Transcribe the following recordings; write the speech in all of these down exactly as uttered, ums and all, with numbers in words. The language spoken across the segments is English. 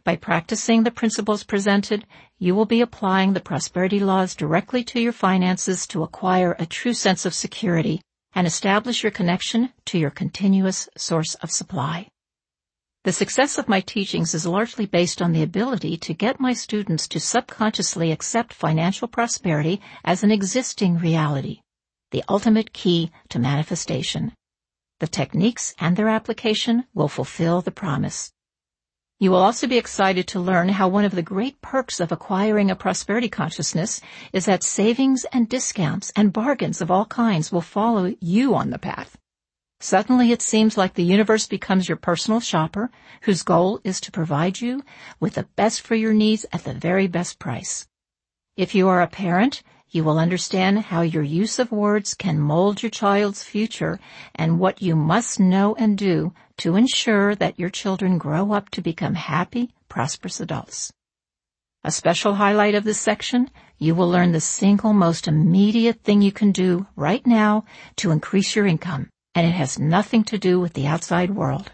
By practicing the principles presented, you will be applying the prosperity laws directly to your finances to acquire a true sense of security and establish your connection to your continuous source of supply. The success of my teachings is largely based on the ability to get my students to subconsciously accept financial prosperity as an existing reality, the ultimate key to manifestation. The techniques and their application will fulfill the promise. You will also be excited to learn how one of the great perks of acquiring a prosperity consciousness is that savings and discounts and bargains of all kinds will follow you on the path. Suddenly it seems like the universe becomes your personal shopper, whose goal is to provide you with the best for your needs at the very best price. If you are a parent, you will understand how your use of words can mold your child's future and what you must know and do to ensure that your children grow up to become happy, prosperous adults. A special highlight of this section, you will learn the single most immediate thing you can do right now to increase your income, and it has nothing to do with the outside world.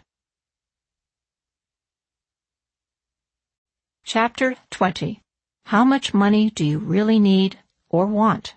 Chapter twenty. How much money do you really need or want?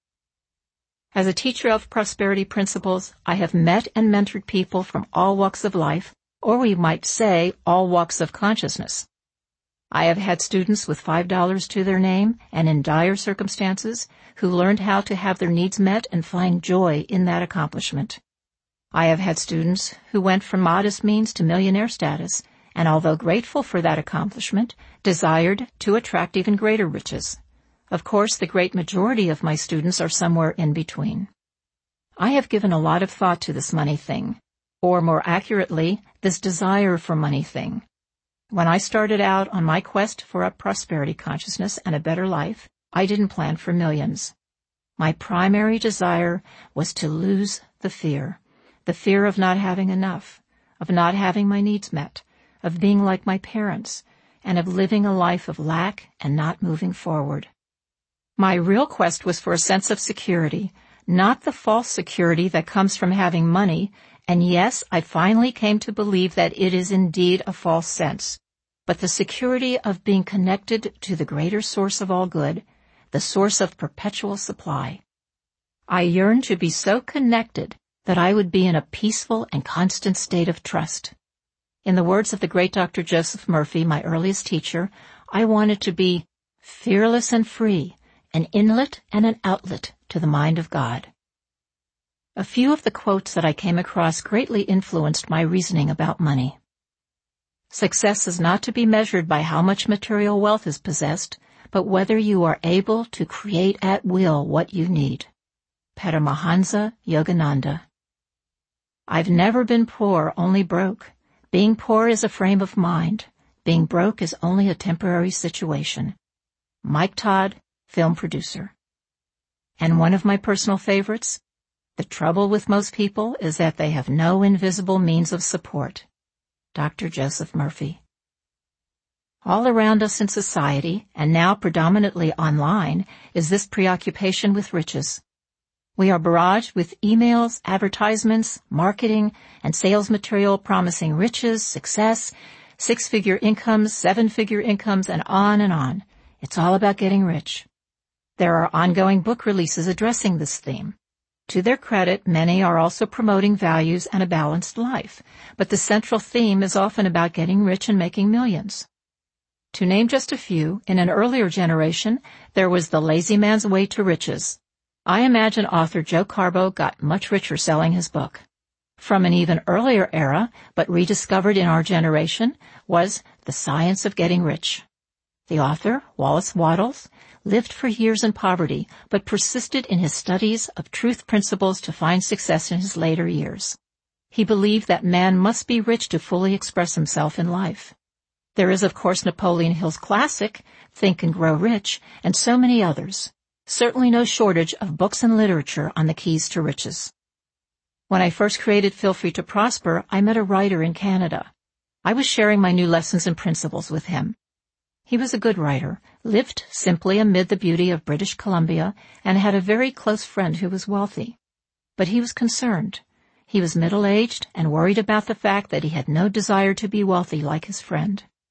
As a teacher of prosperity principles, I have met and mentored people from all walks of life, or we might say all walks of consciousness. I have had students with five dollars to their name and in dire circumstances who learned how to have their needs met and find joy in that accomplishment. I have had students who went from modest means to millionaire status, and although grateful for that accomplishment, desired to attract even greater riches. Of course, the great majority of my students are somewhere in between. I have given a lot of thought to this money thing, or more accurately, this desire for money thing. When I started out on my quest for a prosperity consciousness and a better life, I didn't plan for millions. My primary desire was to lose the fear, the fear of not having enough, of not having my needs met, of being like my parents, and of living a life of lack and not moving forward. My real quest was for a sense of security, not the false security that comes from having money, and yes, I finally came to believe that it is indeed a false sense, but the security of being connected to the greater source of all good, the source of perpetual supply. I yearned to be so connected that I would be in a peaceful and constant state of trust. In the words of the great Doctor Joseph Murphy, my earliest teacher, I wanted to be fearless and free, an inlet and an outlet to the mind of God. A few of the quotes that I came across greatly influenced my reasoning about money. Success is not to be measured by how much material wealth is possessed, but whether you are able to create at will what you need. Paramahansa Yogananda. I've never been poor, only broke. Being poor is a frame of mind. Being broke is only a temporary situation. Mike Todd, film producer. And one of my personal favorites, the trouble with most people is that they have no invisible means of support. Doctor Joseph Murphy. All around us in society, and now predominantly online, is this preoccupation with riches. We are barraged with emails, advertisements, marketing, and sales material promising riches, success, six-figure incomes, seven-figure incomes, and on and on. It's all about getting rich. There are ongoing book releases addressing this theme. To their credit, many are also promoting values and a balanced life, but the central theme is often about getting rich and making millions. To name just a few, in an earlier generation, there was The Lazy Man's Way to Riches. I imagine author Joe Carbo got much richer selling his book. From an even earlier era, but rediscovered in our generation, was The Science of Getting Rich. The author, Wallace Wattles, lived for years in poverty, but persisted in his studies of truth principles to find success in his later years. He believed that man must be rich to fully express himself in life. There is, of course, Napoleon Hill's classic, Think and Grow Rich, and so many others. Certainly no shortage of books and literature on the keys to riches. When I first created Feel Free to Prosper, I met a writer in Canada. I was sharing my new lessons and principles with him. He was a good writer, lived simply amid the beauty of British Columbia, and had a very close friend who was wealthy. But he was concerned. He was middle-aged and worried about the fact that he had no desire to be wealthy like his friend.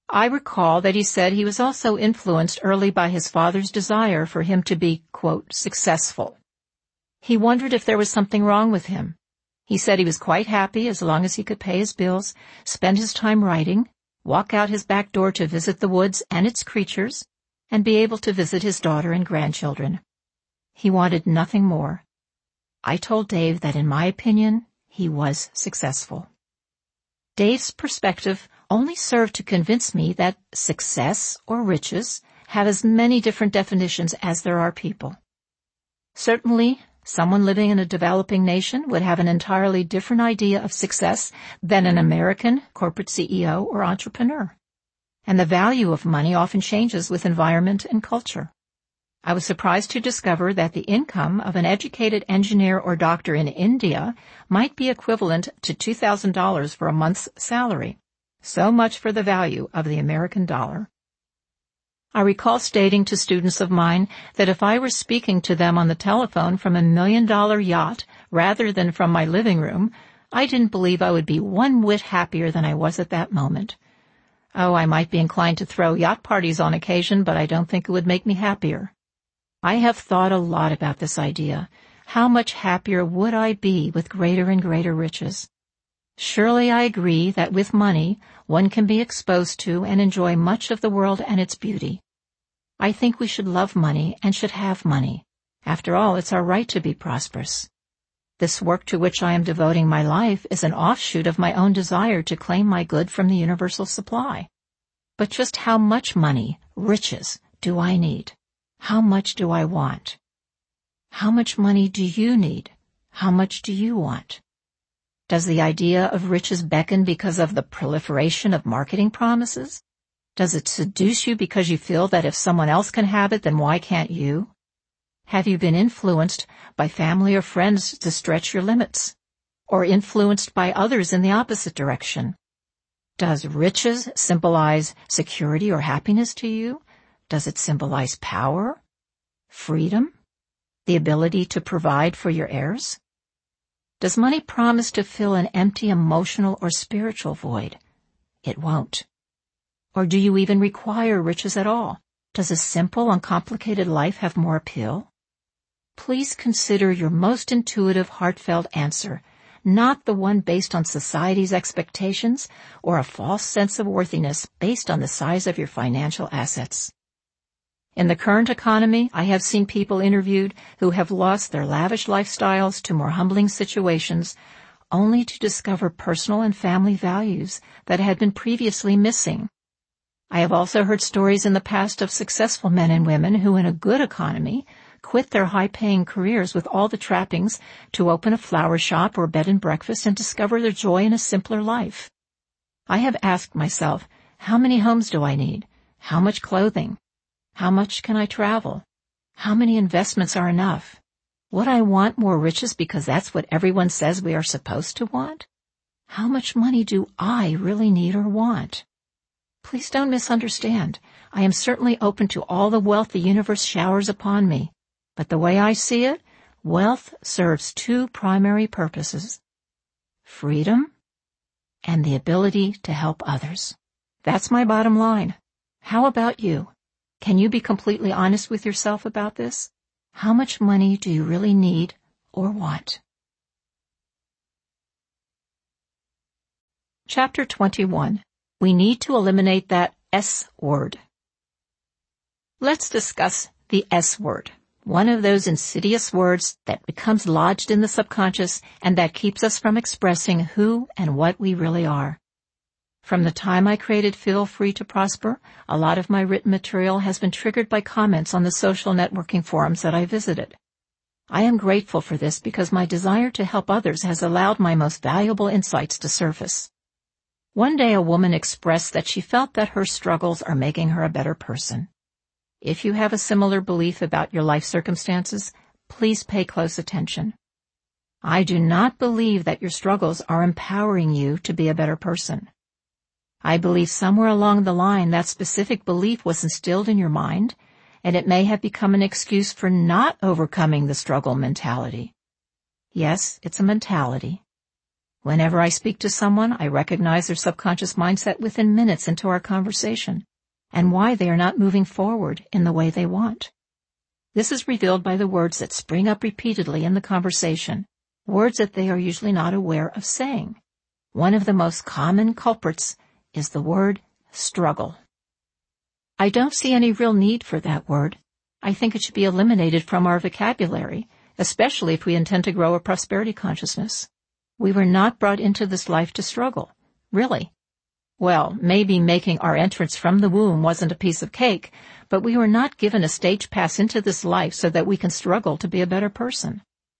I recall that he said he was also influenced early by his father's desire for him to be, quote, successful. He wondered if there was something wrong with him. He said he was quite happy as long as he could pay his bills, spend his time writing, walk out his back door to visit the woods and its creatures, and be able to visit his daughter and grandchildren. He wanted nothing more. I told Dave that in my opinion, he was successful. Dave's perspective only served to convince me that success or riches have as many different definitions as there are people. Certainly, someone living in a developing nation would have an entirely different idea of success than an American corporate C E O or entrepreneur. And the value of money often changes with environment and culture. I was surprised to discover that the income of an educated engineer or doctor in India might be equivalent to two thousand dollars for a month's salary. So much for the value of the American dollar. I recall stating to students of mine that if I were speaking to them on the telephone from a million-dollar yacht rather than from my living room, I didn't believe I would be one whit happier than I was at that moment. Oh, I might be inclined to throw yacht parties on occasion, but I don't think it would make me happier. I have thought a lot about this idea. How much happier would I be with greater and greater riches? Surely I agree that with money, one can be exposed to and enjoy much of the world and its beauty. I think we should love money and should have money. After all, it's our right to be prosperous. This work to which I am devoting my life is an offshoot of my own desire to claim my good from the universal supply. But just how much money, riches, do I need? How much do I want? How much money do you need? How much do you want? Does the idea of riches beckon because of the proliferation of marketing promises? Does it seduce you because you feel that if someone else can have it, then why can't you? Have you been influenced by family or friends to stretch your limits? Or influenced by others in the opposite direction? Does riches symbolize security or happiness to you? Does it symbolize power? Freedom? The ability to provide for your heirs? Does money promise to fill an empty emotional or spiritual void? It won't. Or do you even require riches at all? Does a simple, uncomplicated life have more appeal? Please consider your most intuitive, heartfelt answer, not the one based on society's expectations or a false sense of worthiness based on the size of your financial assets. In the current economy, I have seen people interviewed who have lost their lavish lifestyles to more humbling situations, only to discover personal and family values that had been previously missing. I have also heard stories in the past of successful men and women who, in a good economy, quit their high-paying careers with all the trappings to open a flower shop or bed and breakfast and discover their joy in a simpler life. I have asked myself, how many homes do I need? How much clothing? How much can I travel? How many investments are enough? Would I want more riches because that's what everyone says we are supposed to want? How much money do I really need or want? Please don't misunderstand. I am certainly open to all the wealth the universe showers upon me. But the way I see it, wealth serves two primary purposes: freedom and the ability to help others. That's my bottom line. How about you? Can you be completely honest with yourself about this? How much money do you really need or want? Chapter twenty-one. We need to eliminate that S word. Let's discuss the S word, one of those insidious words that becomes lodged in the subconscious and that keeps us from expressing who and what we really are. From the time I created Feel Free to Prosper, a lot of my written material has been triggered by comments on the social networking forums that I visited. I am grateful for this because my desire to help others has allowed my most valuable insights to surface. One day a woman expressed that she felt that her struggles are making her a better person. If you have a similar belief about your life circumstances, please pay close attention. I do not believe that your struggles are empowering you to be a better person. I believe somewhere along the line that specific belief was instilled in your mind, and it may have become an excuse for not overcoming the struggle mentality. Yes, it's a mentality. Whenever I speak to someone, I recognize their subconscious mindset within minutes into our conversation and why they are not moving forward in the way they want. This is revealed by the words that spring up repeatedly in the conversation, words that they are usually not aware of saying. One of the most common culprits is the word struggle. I don't see any real need for that word. I think it should be eliminated from our vocabulary, especially if we intend to grow a prosperity consciousness. We were not brought into this life to struggle. Really. Well, maybe making our entrance from the womb wasn't a piece of cake, but we were not given a stage pass into this life so that we can struggle to be a better person.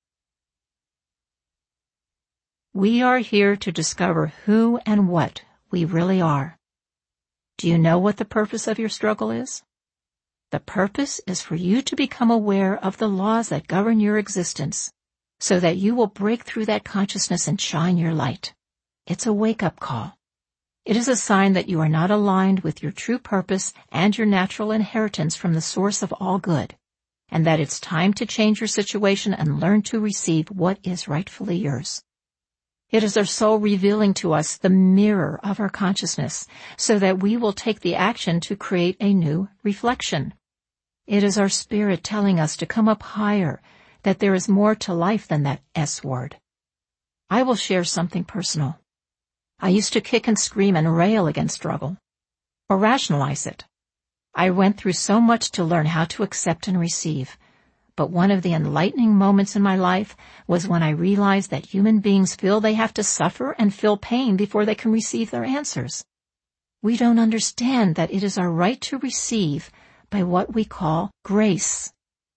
We are here to discover who and what we really are. Do you know what the purpose of your struggle is? The purpose is for you to become aware of the laws that govern your existence, so that you will break through that consciousness and shine your light. It's a wake-up call. It is a sign that you are not aligned with your true purpose and your natural inheritance from the source of all good, and that it's time to change your situation and learn to receive what is rightfully yours. It is our soul revealing to us the mirror of our consciousness, so that we will take the action to create a new reflection. It is our spirit telling us to come up higher, that there is more to life than that S word. I will share something personal. I used to kick and scream and rail against struggle, or rationalize it. I went through so much to learn how to accept and receive, but one of the enlightening moments in my life was when I realized that human beings feel they have to suffer and feel pain before they can receive their answers. We don't understand that it is our right to receive by what we call grace.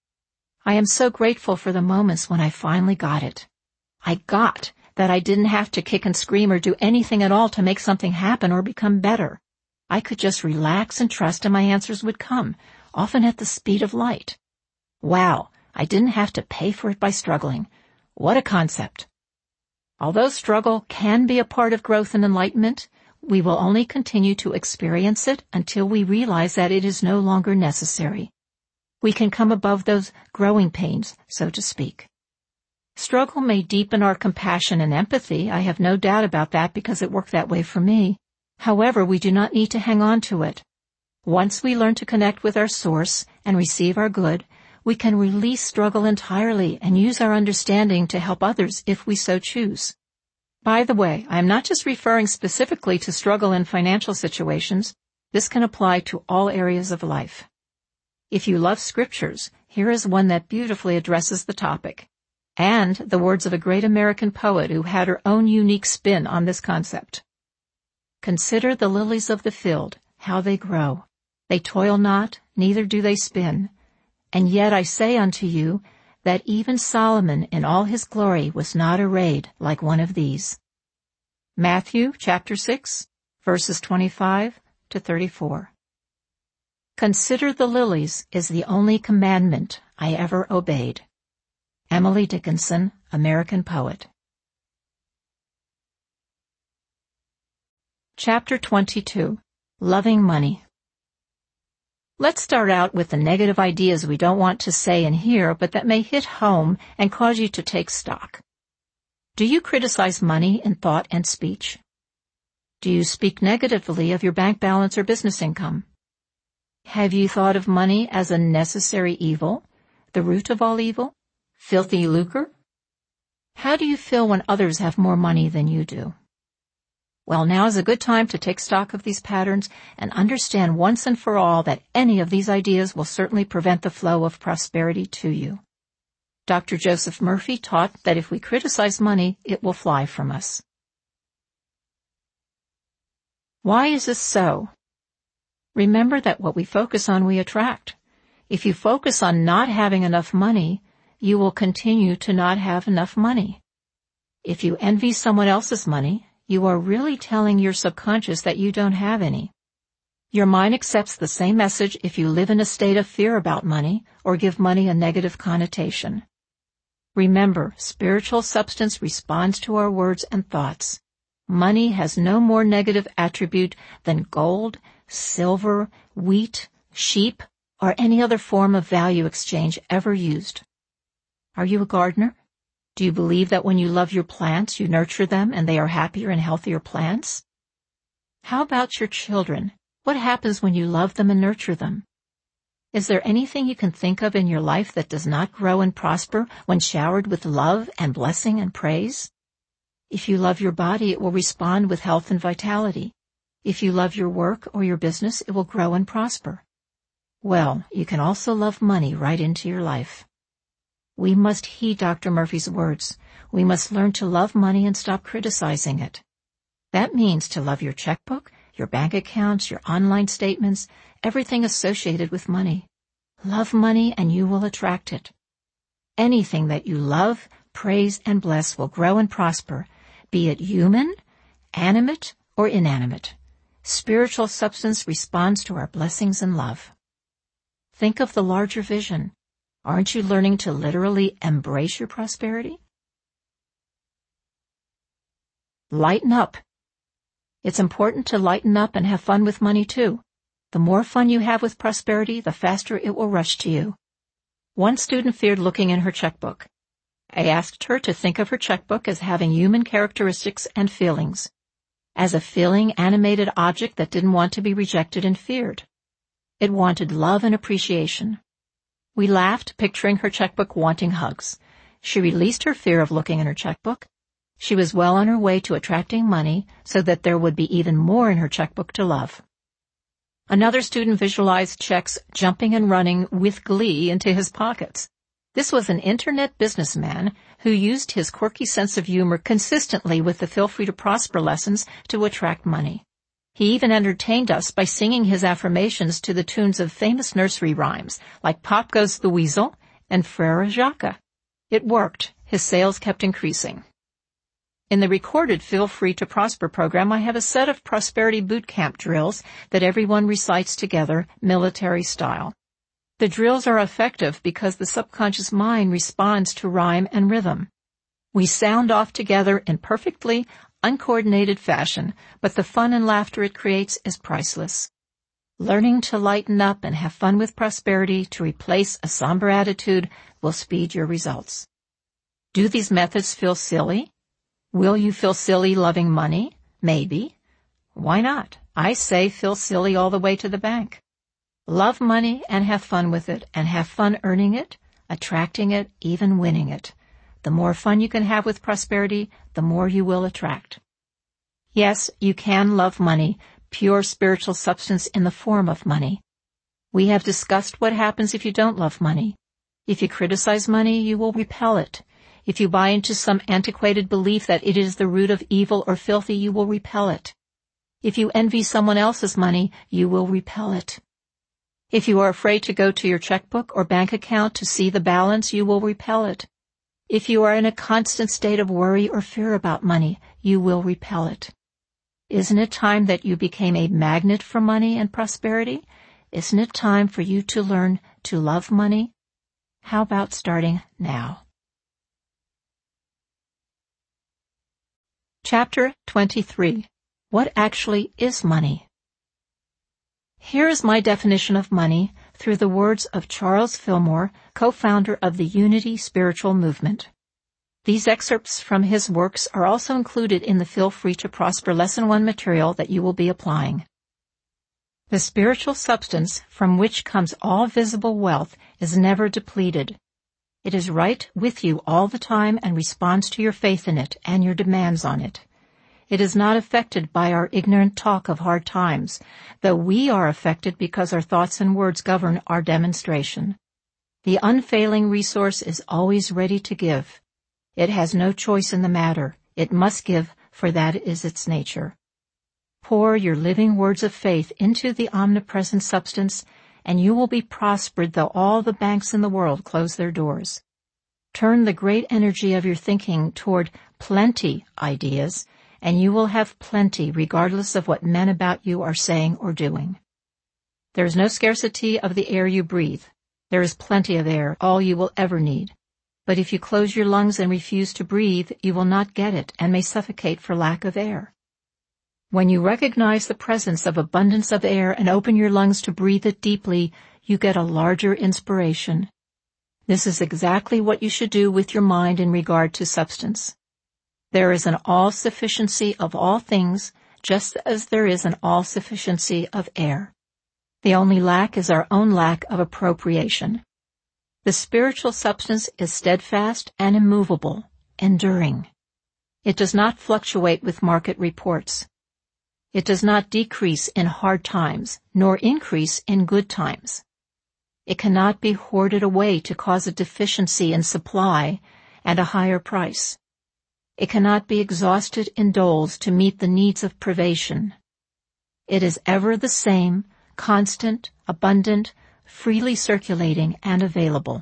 I am so grateful for the moments when I finally got it. I got that I didn't have to kick and scream or do anything at all to make something happen or become better. I could just relax and trust and my answers would come, often at the speed of light. Wow, I didn't have to pay for it by struggling. What a concept. Although struggle can be a part of growth and enlightenment, we will only continue to experience it until we realize that it is no longer necessary. We can come above those growing pains, so to speak. Struggle may deepen our compassion and empathy. I have no doubt about that because it worked that way for me. However, we do not need to hang on to it. Once we learn to connect with our source and receive our good, we can release struggle entirely and use our understanding to help others if we so choose. By the way, I am not just referring specifically to struggle in financial situations. This can apply to all areas of life. If you love scriptures, here is one that beautifully addresses the topic, and the words of a great American poet who had her own unique spin on this concept. Consider the lilies of the field, how they grow. They toil not, neither do they spin. And yet I say unto you that even Solomon in all his glory was not arrayed like one of these. Matthew chapter six, verses twenty-five to thirty-four. Consider the lilies is the only commandment I ever obeyed. Emily Dickinson, American poet. Chapter twenty-two. Loving Money. Let's start out with the negative ideas we don't want to say and hear, but that may hit home and cause you to take stock. Do you criticize money in thought and speech? Do you speak negatively of your bank balance or business income? Have you thought of money as a necessary evil, the root of all evil, filthy lucre? How do you feel when others have more money than you do? Well, now is a good time to take stock of these patterns and understand once and for all that any of these ideas will certainly prevent the flow of prosperity to you. Doctor Joseph Murphy taught that if we criticize money, it will fly from us. Why is this so? Remember that what we focus on, we attract. If you focus on not having enough money, you will continue to not have enough money. If you envy someone else's money, you are really telling your subconscious that you don't have any. Your mind accepts the same message if you live in a state of fear about money or give money a negative connotation. Remember, spiritual substance responds to our words and thoughts. Money has no more negative attribute than gold, silver, wheat, sheep, or any other form of value exchange ever used. Are you a gardener? Do you believe that when you love your plants, you nurture them and they are happier and healthier plants? How about your children? What happens when you love them and nurture them? Is there anything you can think of in your life that does not grow and prosper when showered with love and blessing and praise? If you love your body, it will respond with health and vitality. If you love your work or your business, it will grow and prosper. Well, you can also love money right into your life. We must heed Doctor Murphy's words. We must learn to love money and stop criticizing it. That means to love your checkbook, your bank accounts, your online statements, everything associated with money. Love money and you will attract it. Anything that you love, praise, and bless will grow and prosper, be it human, animate, or inanimate. Spiritual substance responds to our blessings and love. Think of the larger vision. Aren't you learning to literally embrace your prosperity? Lighten up. It's important to lighten up and have fun with money too. The more fun you have with prosperity, the faster it will rush to you. One student feared looking in her checkbook. I asked her to think of her checkbook as having human characteristics and feelings, as a feeling, animated object that didn't want to be rejected and feared. It wanted love and appreciation. We laughed, picturing her checkbook wanting hugs. She released her fear of looking in her checkbook. She was well on her way to attracting money so that there would be even more in her checkbook to love. Another student visualized checks jumping and running with glee into his pockets. This was an internet businessman who used his quirky sense of humor consistently with the Feel Free to Prosper lessons to attract money. He even entertained us by singing his affirmations to the tunes of famous nursery rhymes like Pop Goes the Weasel and Frere Jacques. It worked. His sales kept increasing. In the recorded Feel Free to Prosper program, I have a set of prosperity boot camp drills that everyone recites together, military style. The drills are effective because the subconscious mind responds to rhyme and rhythm. We sound off together in perfectly uncoordinated fashion, but the fun and laughter it creates is priceless. Learning to lighten up and have fun with prosperity to replace a somber attitude will speed your results. Do these methods feel silly? Will you feel silly loving money? Maybe. Why not? I say feel silly all the way to the bank. Love money and have fun with it, and have fun earning it, attracting it, even winning it. The more fun you can have with prosperity, the more you will attract. Yes, you can love money, pure spiritual substance in the form of money. We have discussed what happens if you don't love money. If you criticize money, you will repel it. If you buy into some antiquated belief that it is the root of evil or filthy, you will repel it. If you envy someone else's money, you will repel it. If you are afraid to go to your checkbook or bank account to see the balance, you will repel it. If you are in a constant state of worry or fear about money, you will repel it. Isn't it time that you became a magnet for money and prosperity? Isn't it time for you to learn to love money? How about starting now? Chapter twenty-three. What actually is money? Here is my definition of money through the words of Charles Fillmore, co-founder of the Unity Spiritual Movement. These excerpts from his works are also included in the Feel Free to Prosper Lesson one material that you will be applying. The spiritual substance from which comes all visible wealth is never depleted. It is right with you all the time and responds to your faith in it and your demands on it. It is not affected by our ignorant talk of hard times, though we are affected because our thoughts and words govern our demonstration. The unfailing resource is always ready to give. It has no choice in the matter. It must give, for that is its nature. Pour your living words of faith into the omnipresent substance, and you will be prospered though all the banks in the world close their doors. Turn the great energy of your thinking toward plenty ideas, and you will have plenty regardless of what men about you are saying or doing. There is no scarcity of the air you breathe. There is plenty of air, all you will ever need. But if you close your lungs and refuse to breathe, you will not get it and may suffocate for lack of air. When you recognize the presence of abundance of air and open your lungs to breathe it deeply, you get a larger inspiration. This is exactly what you should do with your mind in regard to substance. There is an all-sufficiency of all things, just as there is an all-sufficiency of air. The only lack is our own lack of appropriation. The spiritual substance is steadfast and immovable, enduring. It does not fluctuate with market reports. It does not decrease in hard times, nor increase in good times. It cannot be hoarded away to cause a deficiency in supply and a higher price. It cannot be exhausted in doles to meet the needs of privation. It is ever the same, constant, abundant, freely circulating, and available.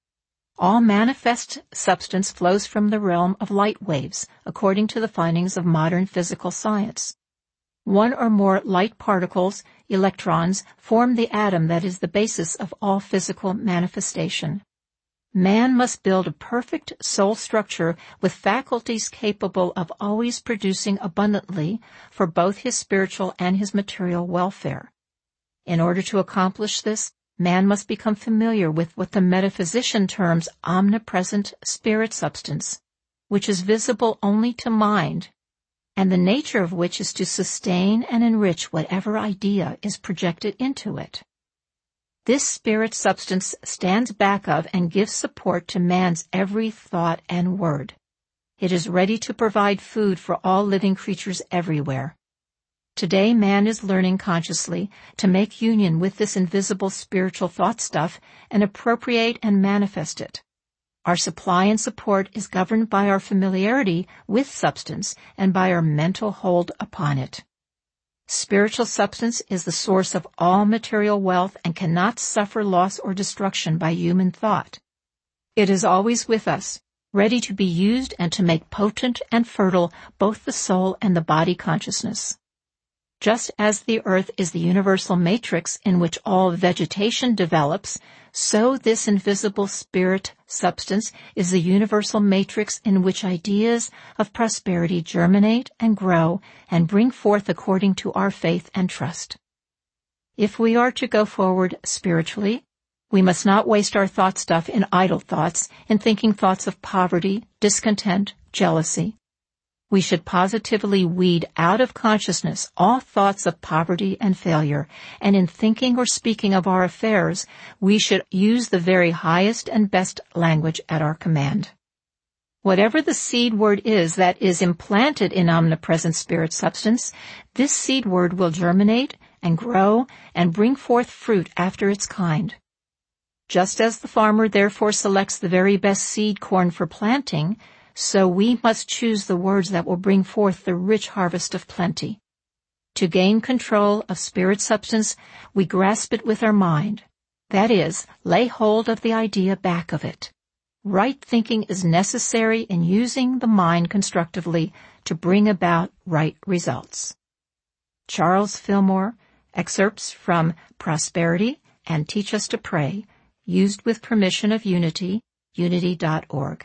All manifest substance flows from the realm of light waves, according to the findings of modern physical science. One or more light particles, electrons, form the atom that is the basis of all physical manifestation. Man must build a perfect soul structure with faculties capable of always producing abundantly for both his spiritual and his material welfare. In order to accomplish this, man must become familiar with what the metaphysician terms omnipresent spirit substance, which is visible only to mind, and the nature of which is to sustain and enrich whatever idea is projected into it. This spirit substance stands back of and gives support to man's every thought and word. It is ready to provide food for all living creatures everywhere. Today man is learning consciously to make union with this invisible spiritual thought stuff and appropriate and manifest it. Our supply and support is governed by our familiarity with substance and by our mental hold upon it. Spiritual substance is the source of all material wealth and cannot suffer loss or destruction by human thought. It is always with us, ready to be used and to make potent and fertile both the soul and the body consciousness. Just as the earth is the universal matrix in which all vegetation develops, so this invisible spirit substance is the universal matrix in which ideas of prosperity germinate and grow and bring forth according to our faith and trust. If we are to go forward spiritually, we must not waste our thought stuff in idle thoughts, in thinking thoughts of poverty, discontent, jealousy. We should positively weed out of consciousness all thoughts of poverty and failure, and in thinking or speaking of our affairs, we should use the very highest and best language at our command. Whatever the seed word is that is implanted in omnipresent spirit substance, this seed word will germinate and grow and bring forth fruit after its kind. Just as the farmer therefore selects the very best seed corn for planting, so we must choose the words that will bring forth the rich harvest of plenty. To gain control of spirit substance, we grasp it with our mind. That is, lay hold of the idea back of it. Right thinking is necessary in using the mind constructively to bring about right results. Charles Fillmore, excerpts from Prosperity and Teach Us to Pray, used with permission of Unity, unity dot org.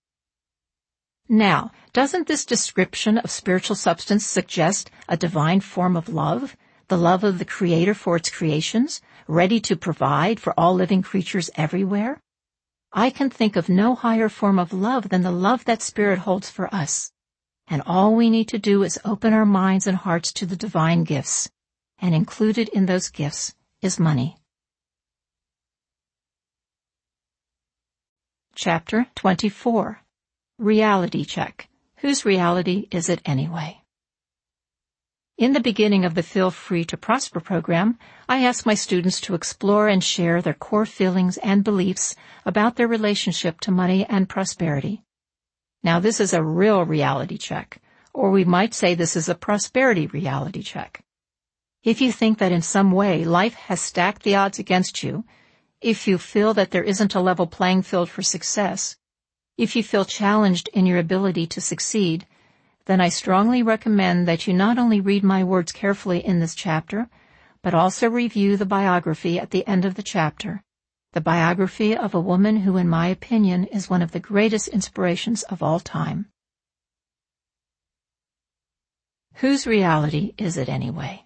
Now, doesn't this description of spiritual substance suggest a divine form of love, the love of the Creator for its creations, ready to provide for all living creatures everywhere? I can think of no higher form of love than the love that Spirit holds for us. And all we need to do is open our minds and hearts to the divine gifts, and included in those gifts is money. Chapter twenty-four. Reality Check. Whose reality is it anyway? In the beginning of the Feel Free to Prosper program, I ask my students to explore and share their core feelings and beliefs about their relationship to money and prosperity. Now, this is a real reality check, or we might say this is a prosperity reality check. If you think that in some way life has stacked the odds against you, if you feel that there isn't a level playing field for success, if you feel challenged in your ability to succeed, then I strongly recommend that you not only read my words carefully in this chapter, but also review the biography at the end of the chapter, the biography of a woman who, in my opinion, is one of the greatest inspirations of all time. Whose reality is it anyway?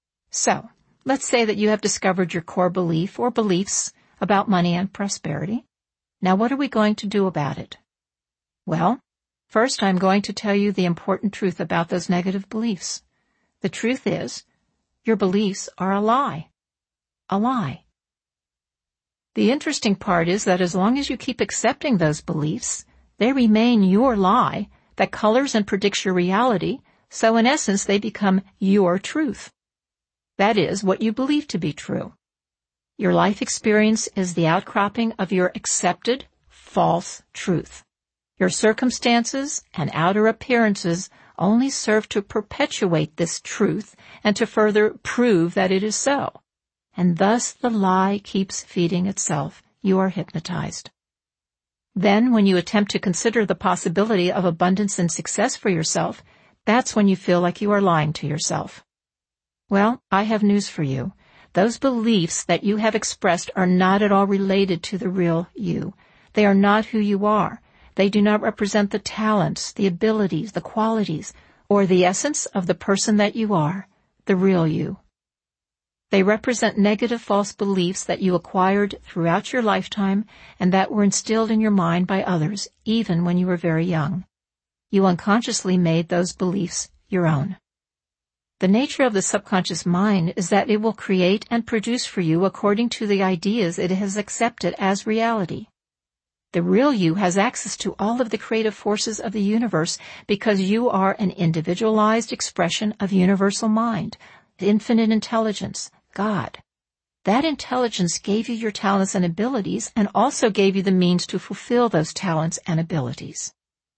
So, let's say that you have discovered your core belief or beliefs about money and prosperity. Now what are we going to do about it? Well, first I'm going to tell you the important truth about those negative beliefs. The truth is, your beliefs are a lie. A lie. The interesting part is that as long as you keep accepting those beliefs, they remain your lie that colors and predicts your reality, so in essence they become your truth. That is what you believe to be true. Your life experience is the outcropping of your accepted, false truth. Your circumstances and outer appearances only serve to perpetuate this truth and to further prove that it is so. And thus the lie keeps feeding itself. You are hypnotized. Then, when you attempt to consider the possibility of abundance and success for yourself, that's when you feel like you are lying to yourself. Well, I have news for you. Those beliefs that you have expressed are not at all related to the real you. They are not who you are. They do not represent the talents, the abilities, the qualities, or the essence of the person that you are, the real you. They represent negative false beliefs that you acquired throughout your lifetime and that were instilled in your mind by others, even when you were very young. You unconsciously made those beliefs your own. The nature of the subconscious mind is that it will create and produce for you according to the ideas it has accepted as reality. The real you has access to all of the creative forces of the universe because you are an individualized expression of universal mind, infinite intelligence, God. That intelligence gave you your talents and abilities and also gave you the means to fulfill those talents and abilities.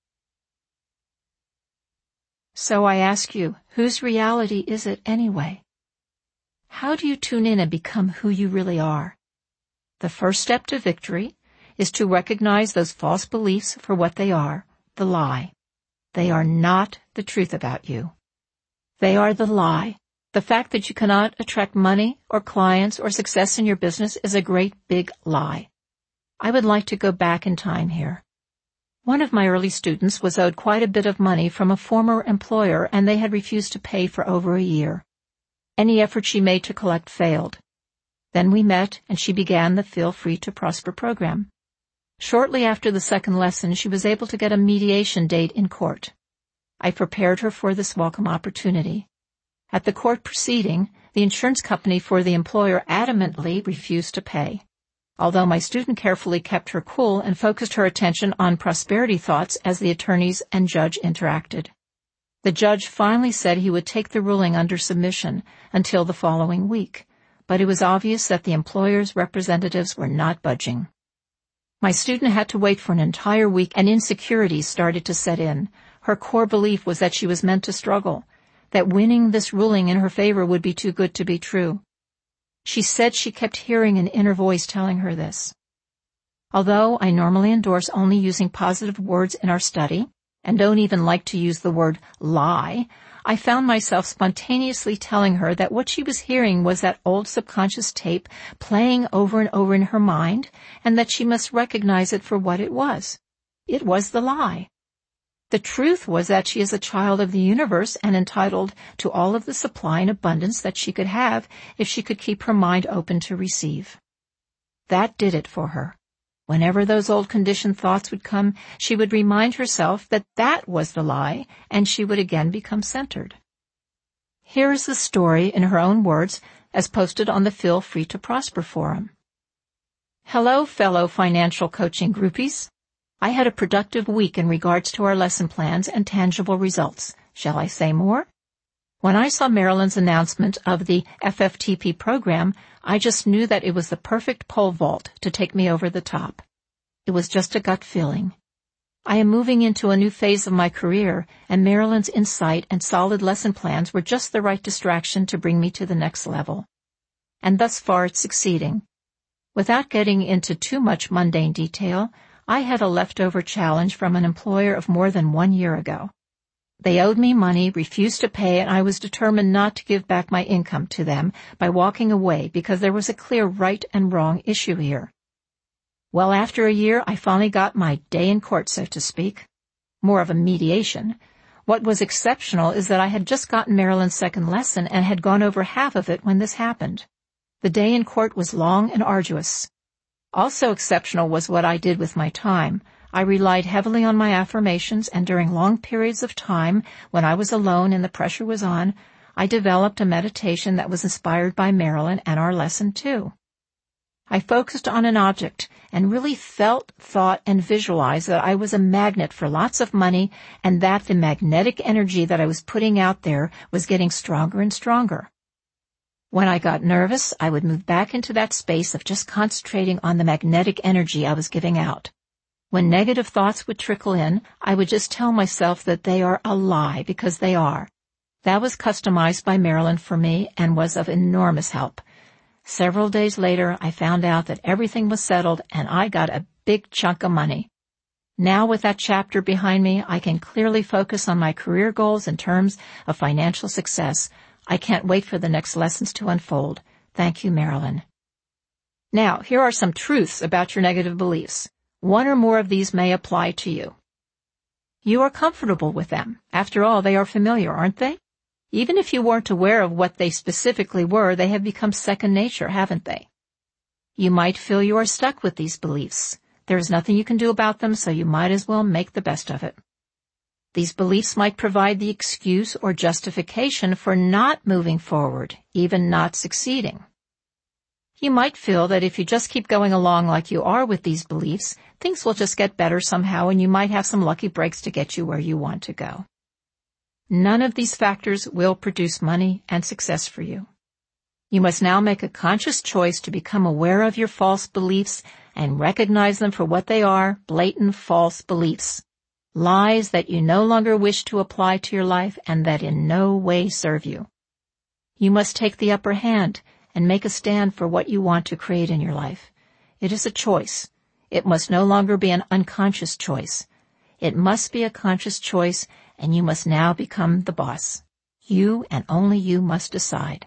So I ask you, whose reality is it anyway? How do you tune in and become who you really are? The first step to victory is to recognize those false beliefs for what they are, the lie. They are not the truth about you. They are the lie. The fact that you cannot attract money or clients or success in your business is a great big lie. I would like to go back in time here. One of my early students was owed quite a bit of money from a former employer, and they had refused to pay for over a year. Any effort she made to collect failed. Then we met, and she began the Feel Free to Prosper program. Shortly after the second lesson, she was able to get a mediation date in court. I prepared her for this welcome opportunity. At the court proceeding, the insurance company for the employer adamantly refused to pay. Although my student carefully kept her cool and focused her attention on prosperity thoughts as the attorneys and judge interacted. The judge finally said he would take the ruling under submission until the following week, but it was obvious that the employer's representatives were not budging. My student had to wait for an entire week, and insecurities started to set in. Her core belief was that she was meant to struggle, that winning this ruling in her favor would be too good to be true. She said she kept hearing an inner voice telling her this. Although I normally endorse only using positive words in our study, and don't even like to use the word lie, I found myself spontaneously telling her that what she was hearing was that old subconscious tape playing over and over in her mind, and that she must recognize it for what it was. It was the lie. The truth was that she is a child of the universe and entitled to all of the supply and abundance that she could have if she could keep her mind open to receive. That did it for her. Whenever those old conditioned thoughts would come, she would remind herself that that was the lie, and she would again become centered. Here is the story in her own words, as posted on the Feel Free to Prosper forum. Hello, fellow financial coaching groupies. I had a productive week in regards to our lesson plans and tangible results. Shall I say more? When I saw Marilyn's announcement of the F F T P program, I just knew that it was the perfect pole vault to take me over the top. It was just a gut feeling. I am moving into a new phase of my career, and Marilyn's insight and solid lesson plans were just the right distraction to bring me to the next level. And thus far it's succeeding. Without getting into too much mundane detail, I had a leftover challenge from an employer of more than one year ago. They owed me money, refused to pay, and I was determined not to give back my income to them by walking away because there was a clear right and wrong issue here. Well, after a year, I finally got my day in court, so to speak. More of a mediation. What was exceptional is that I had just gotten Marilyn's second lesson and had gone over half of it when this happened. The day in court was long and arduous. Also exceptional was what I did with my time. I relied heavily on my affirmations, and during long periods of time, when I was alone and the pressure was on, I developed a meditation that was inspired by Marilyn and our lesson too. I focused on an object and really felt, thought, and visualized that I was a magnet for lots of money and that the magnetic energy that I was putting out there was getting stronger and stronger. When I got nervous, I would move back into that space of just concentrating on the magnetic energy I was giving out. When negative thoughts would trickle in, I would just tell myself that they are a lie, because they are. That was customized by Marilyn for me and was of enormous help. Several days later, I found out that everything was settled and I got a big chunk of money. Now with that chapter behind me, I can clearly focus on my career goals in terms of financial success. I can't wait for the next lessons to unfold. Thank you, Marilyn. Now, here are some truths about your negative beliefs. One or more of these may apply to you. You are comfortable with them. After all, they are familiar, aren't they? Even if you weren't aware of what they specifically were, they have become second nature, haven't they? You might feel you are stuck with these beliefs. There is nothing you can do about them, so you might as well make the best of it. These beliefs might provide the excuse or justification for not moving forward, even not succeeding. You might feel that if you just keep going along like you are with these beliefs, things will just get better somehow and you might have some lucky breaks to get you where you want to go. None of these factors will produce money and success for you. You must now make a conscious choice to become aware of your false beliefs and recognize them for what they are, blatant false beliefs. Lies that you no longer wish to apply to your life and that in no way serve you. You must take the upper hand and make a stand for what you want to create in your life. It is a choice. It must no longer be an unconscious choice. It must be a conscious choice, and you must now become the boss. You and only you must decide.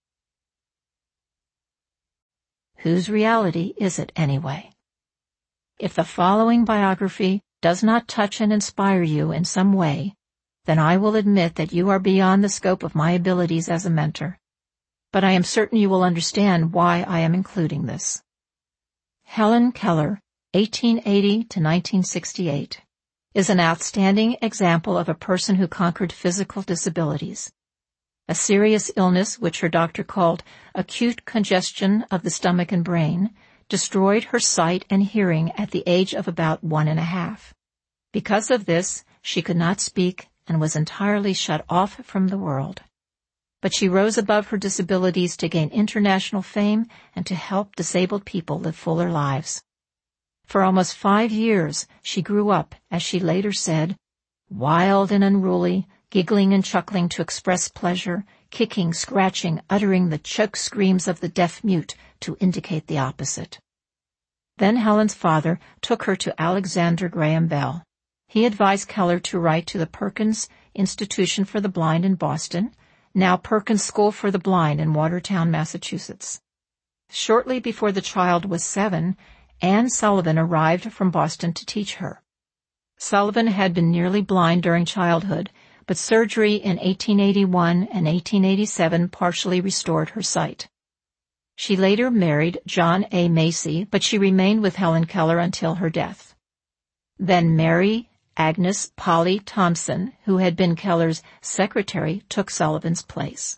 Whose reality is it anyway? If the following biography does not touch and inspire you in some way, then I will admit that you are beyond the scope of my abilities as a mentor. But I am certain you will understand why I am including this. Helen Keller, eighteen eighty to nineteen sixty-eight, is an outstanding example of a person who conquered physical disabilities. A serious illness, which her doctor called acute congestion of the stomach and brain, destroyed her sight and hearing at the age of about one and a half. Because of this, she could not speak and was entirely shut off from the world. But she rose above her disabilities to gain international fame and to help disabled people live fuller lives. For almost five years, she grew up, as she later said, wild and unruly, giggling and chuckling to express pleasure, kicking, scratching, uttering the choke screams of the deaf-mute to indicate the opposite. Then Helen's father took her to Alexander Graham Bell. He advised Keller to write to the Perkins Institution for the Blind in Boston, now Perkins School for the Blind in Watertown, Massachusetts. Shortly before the child was seven, Anne Sullivan arrived from Boston to teach her. Sullivan had been nearly blind during childhood, but surgery in eighteen eighty-one and eighteen eighty-seven partially restored her sight. She later married John A. Macy, but she remained with Helen Keller until her death. Then Mary Agnes Polly Thompson, who had been Keller's secretary, took Sullivan's place.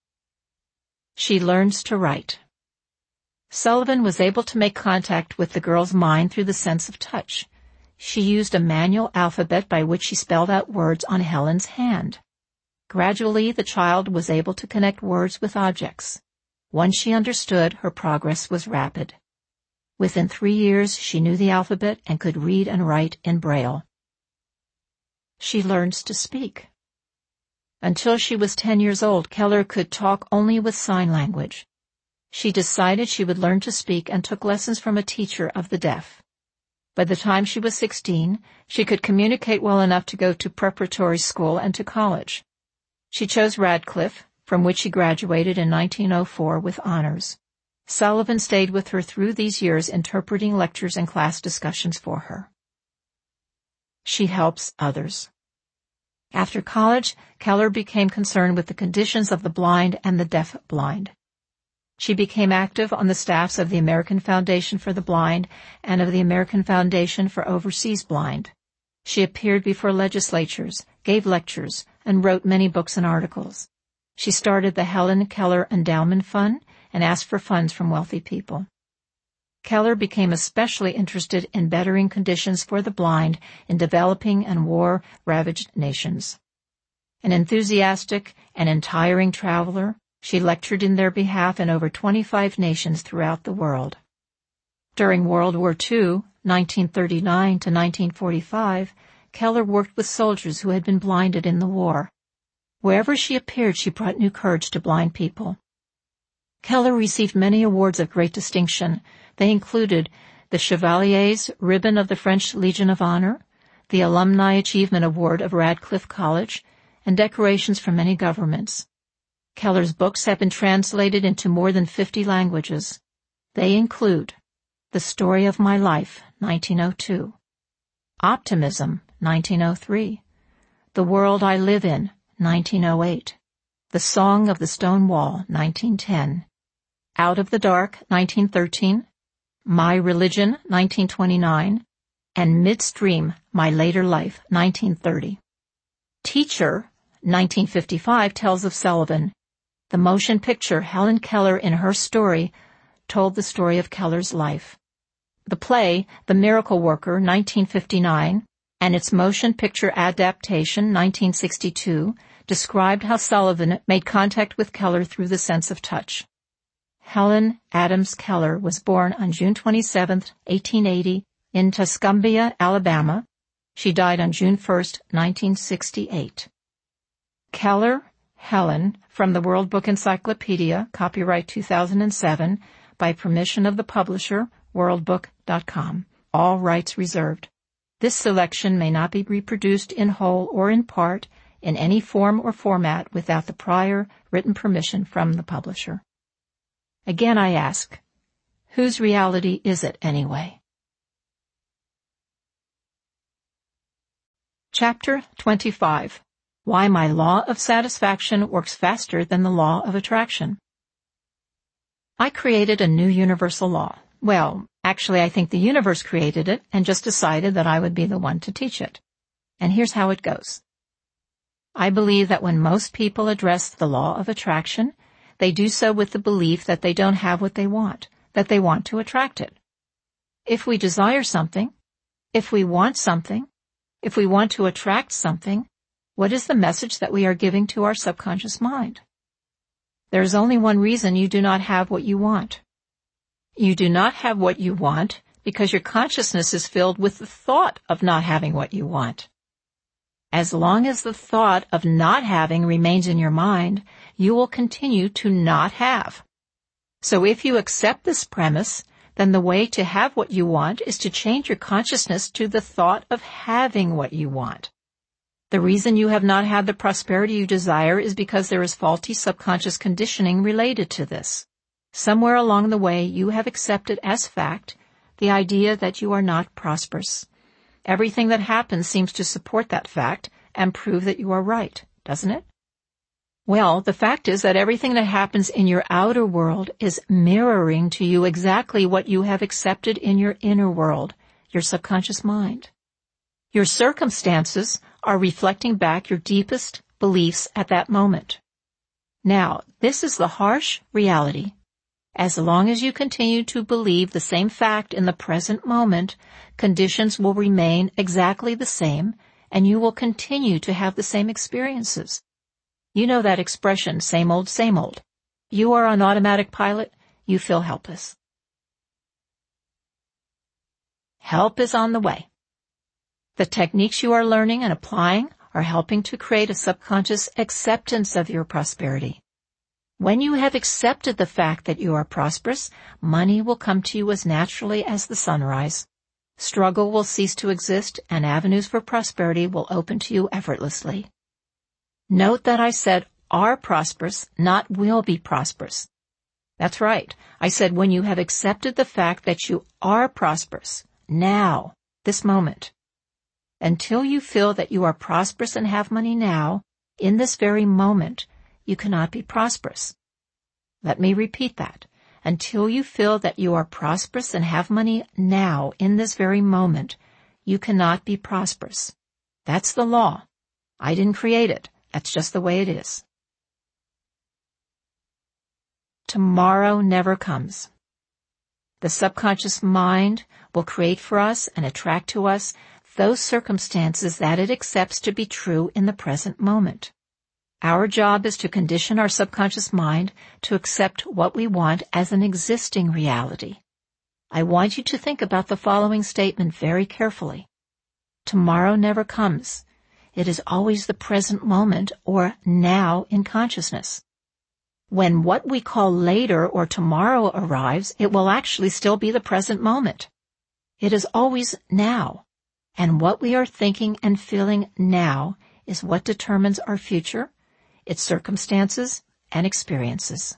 She learns to write. Sullivan was able to make contact with the girl's mind through the sense of touch. She used a manual alphabet by which she spelled out words on Helen's hand. Gradually, the child was able to connect words with objects. Once she understood, her progress was rapid. Within three years, she knew the alphabet and could read and write in Braille. She learns to speak. Until she was ten years old, Keller could talk only with sign language. She decided she would learn to speak and took lessons from a teacher of the deaf. By the time she was sixteen, she could communicate well enough to go to preparatory school and to college. She chose Radcliffe, from which she graduated in nineteen oh four with honors. Sullivan stayed with her through these years, interpreting lectures and class discussions for her. She helps others. After college, Keller became concerned with the conditions of the blind and the deaf-blind. She became active on the staffs of the American Foundation for the Blind and of the American Foundation for Overseas Blind. She appeared before legislatures, gave lectures, and wrote many books and articles. She started the Helen Keller Endowment Fund and asked for funds from wealthy people. Keller became especially interested in bettering conditions for the blind in developing and war-ravaged nations. An enthusiastic and untiring traveler, she lectured in their behalf in over twenty-five nations throughout the world. During World War Two, nineteen thirty-nine to nineteen forty-five, Keller worked with soldiers who had been blinded in the war. Wherever she appeared, she brought new courage to blind people. Keller received many awards of great distinction. They included the Chevalier's Ribbon of the French Legion of Honor, the Alumni Achievement Award of Radcliffe College, and decorations from many governments. Keller's books have been translated into more than fifty languages. They include The Story of My Life, nineteen oh two, Optimism, nineteen oh three, The World I Live In, nineteen oh eight, The Song of the Stone Wall, nineteen ten, Out of the Dark, nineteen thirteen, My Religion, nineteen twenty-nine, and Midstream, My Later Life, nineteen thirty. Teacher, nineteen fifty-five, tells of Sullivan. The motion picture Helen Keller in Her Story told the story of Keller's life. The play The Miracle Worker, nineteen fifty-nine, and its motion picture adaptation, nineteen sixty-two, described how Sullivan made contact with Keller through the sense of touch. Helen Adams Keller was born on June twenty-seventh, eighteen eighty, in Tuscumbia, Alabama. She died on June first, nineteen sixty-eight. Keller, Helen, from the World Book Encyclopedia, copyright two thousand seven, by permission of the publisher, world book dot com. All rights reserved. This selection may not be reproduced in whole or in part in any form or format without the prior written permission from the publisher. Again I ask, whose reality is it anyway? Chapter twenty-five. Why My Law of Satisfaction Works Faster Than the Law of Attraction. I created a new universal law. Well, actually I think the universe created it and just decided that I would be the one to teach it. And here's how it goes. I believe that when most people address the law of attraction, they do so with the belief that they don't have what they want, that they want to attract it. If we desire something, if we want something, if we want to attract something, what is the message that we are giving to our subconscious mind? There is only one reason you do not have what you want. You do not have what you want because your consciousness is filled with the thought of not having what you want. As long as the thought of not having remains in your mind, you will continue to not have. So if you accept this premise, then the way to have what you want is to change your consciousness to the thought of having what you want. The reason you have not had the prosperity you desire is because there is faulty subconscious conditioning related to this. Somewhere along the way, you have accepted as fact the idea that you are not prosperous. Everything that happens seems to support that fact and prove that you are right, doesn't it? Well, the fact is that everything that happens in your outer world is mirroring to you exactly what you have accepted in your inner world, your subconscious mind. Your circumstances are reflecting back your deepest beliefs at that moment. Now, this is the harsh reality. As long as you continue to believe the same fact in the present moment, conditions will remain exactly the same, and you will continue to have the same experiences. You know that expression, same old, same old. You are on automatic pilot, you feel helpless. Help is on the way. The techniques you are learning and applying are helping to create a subconscious acceptance of your prosperity. When you have accepted the fact that you are prosperous, money will come to you as naturally as the sunrise. Struggle will cease to exist, and avenues for prosperity will open to you effortlessly. Note that I said are prosperous, not will be prosperous. That's right. I said when you have accepted the fact that you are prosperous, now, this moment. Until you feel that you are prosperous and have money now, in this very moment, you cannot be prosperous. Let me repeat that. Until you feel that you are prosperous and have money now, in this very moment, you cannot be prosperous. That's the law. I didn't create it. That's just the way it is. Tomorrow never comes. The subconscious mind will create for us and attract to us those circumstances that it accepts to be true in the present moment. Our job is to condition our subconscious mind to accept what we want as an existing reality. I want you to think about the following statement very carefully. Tomorrow never comes. It is always the present moment or now in consciousness. When what we call later or tomorrow arrives, it will actually still be the present moment. It is always now. And what we are thinking and feeling now is what determines our future, its circumstances, and experiences.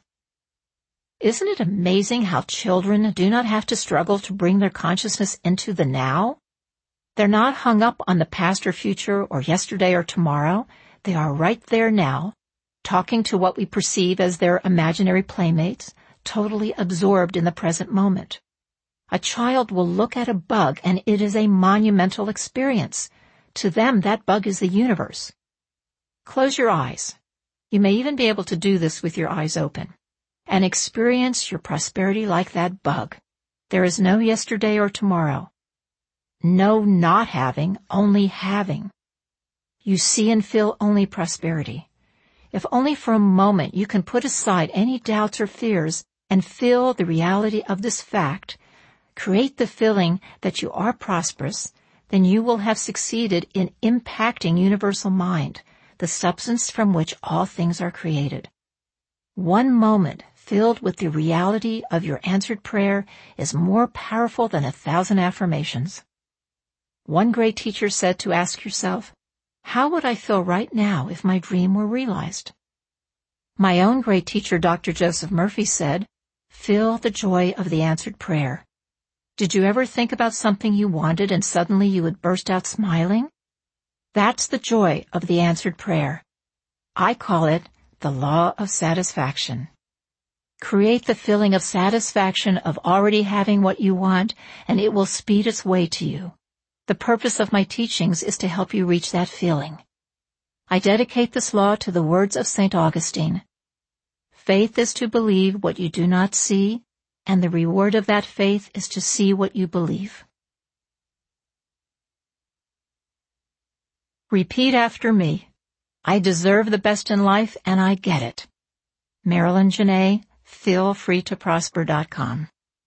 Isn't it amazing how children do not have to struggle to bring their consciousness into the now? They're not hung up on the past or future or yesterday or tomorrow. They are right there now, talking to what we perceive as their imaginary playmates, totally absorbed in the present moment. A child will look at a bug and it is a monumental experience. To them, that bug is the universe. Close your eyes. You may even be able to do this with your eyes open. And experience your prosperity like that bug. There is no yesterday or tomorrow. No not having, only having. You see and feel only prosperity. If only for a moment you can put aside any doubts or fears and feel the reality of this fact, create the feeling that you are prosperous, then you will have succeeded in impacting universal mind, the substance from which all things are created. One moment filled with the reality of your answered prayer is more powerful than a thousand affirmations. One great teacher said to ask yourself, how would I feel right now if my dream were realized? My own great teacher, Doctor Joseph Murphy, said, feel the joy of the answered prayer. Did you ever think about something you wanted and suddenly you would burst out smiling? That's the joy of the answered prayer. I call it the law of satisfaction. Create the feeling of satisfaction of already having what you want, and it will speed its way to you. The purpose of my teachings is to help you reach that feeling. I dedicate this law to the words of Saint Augustine. Faith is to believe what you do not see, and the reward of that faith is to see what you believe. Repeat after me. I deserve the best in life, and I get it. Marilyn Janae, feel free to prosper dot com.